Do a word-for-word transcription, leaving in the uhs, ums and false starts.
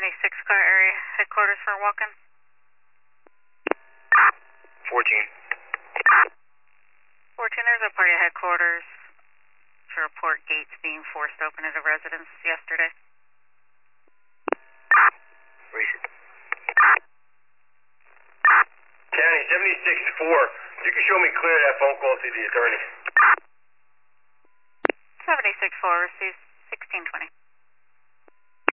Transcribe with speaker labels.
Speaker 1: seventy-six car area headquarters for walk-in.
Speaker 2: fourteen.
Speaker 1: fourteen, there's a party at headquarters to report gates being forced open at a residence yesterday.
Speaker 2: Recent. County seventy-six four. You can show me clear that phone call to the attorney.
Speaker 1: seventy-six four receives sixteen twenty.